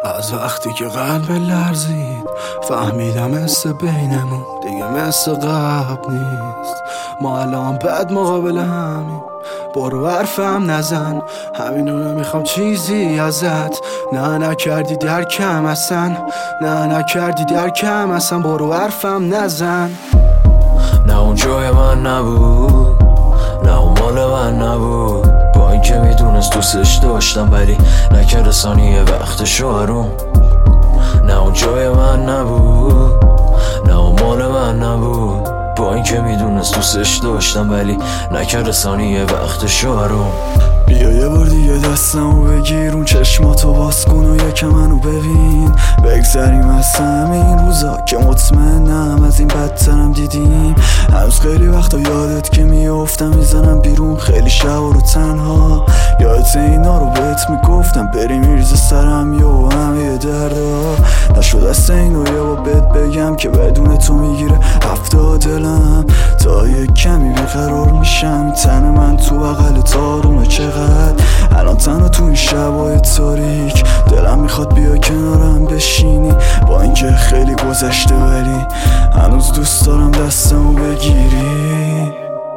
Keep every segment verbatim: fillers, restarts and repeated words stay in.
از وقتی که قلب لرزید فهمیدم مثل بینمون دیگه مثل قبل نیست. ما الان بد مقابل همیم، برو حرفم نزن، همینو نمیخوام چیزی ازت. نه نکردی درکم اصلا، نه نکردی درکم اصلا، برو حرفم نزن. نه اون جای من نبود، نه اون مال من نبود، با اینکه میدونست دوستش داشتم ولی نکرد ثانیه وقتشو آروم. نه اون جای من نبود، نه اون مال من نبود، با اینکه میدونست دوستش داشتم ولی نکرد ثانیه وقتشو آروم. بیا یه بار دیگه دستمو بگیر، اون چشماتو باز کن و یکم منو ببین. بگذریم از همین روزا که مطمئنم از این بدترم دیدیم. هنوز خیلی وقتا یادت که میافتم میزنم بیرون خیلی شب رو تنها. یادت اینا رو بهت میگفتم بری میرزه سرم یا همه دردا. نشد از اینو یه با بهت بگم که بدون تو میگیره هفته دلم. تا یه کمی بیقرار میشم، تن من تو بغل تارونه چقدر. الان تنها تو این شبای تاریک دلم میخواد بیا کنارم بشینی. با اینکه خیلی گذشته ولی هنوز دوست دارم دستمو بگیری.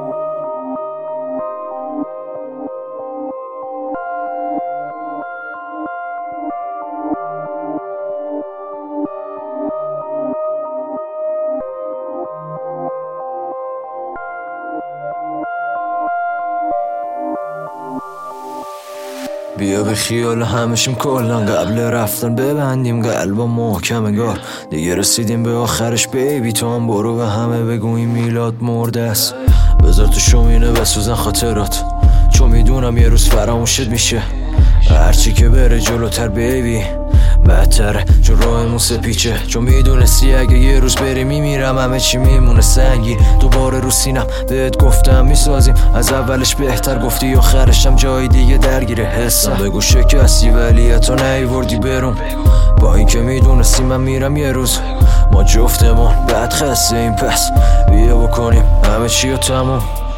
بیا به خیال همشیم کلن، قبل رفتن ببندیم قلبا محکم انگار دیگه رسیدیم به آخرش. بیبی تو هم برو به همه بگو این میلاد مرده است. بذار تو شومینه بسوزن خاطرات، چون میدونم یه روز فراموشت میشه. هرچی که بره جلوتر بیبی بهتره، چون راهمون سپیچه. چون میدونستی اگه یه روز بری میمیرم، همه چی میمونه سنگی. دوباره رو سینم بهت گفتم میسازیم از اولش بهتر، گفتی آخرشم جای دیگه درگیره حسم. بگو شکستی ولی تو نیوردی برون، با اینکه میدونستی من میرم یه روز. ما جفتمون بعد خسته این پس بیا بکنیم همه چی رو تموم.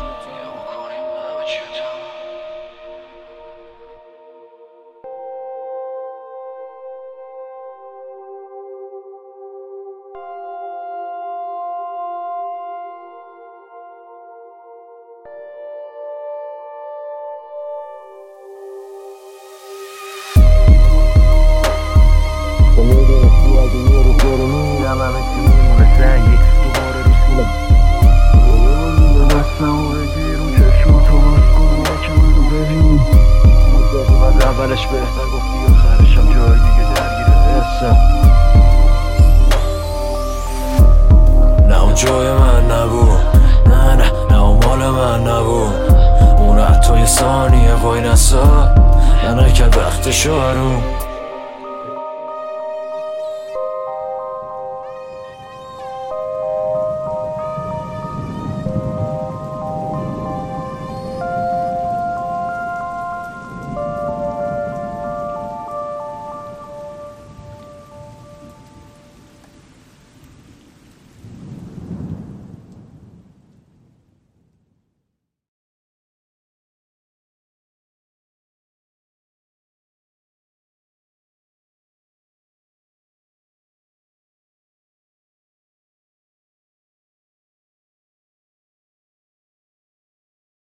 اولش بهتر گفتی آخرشم جای دیگه درگیره حسم. نه اون جای من نبود، نه نه نه اون مال من نبود. اون حتی یه ثانیه وای نسا، نه نکرد وقتشو آروم.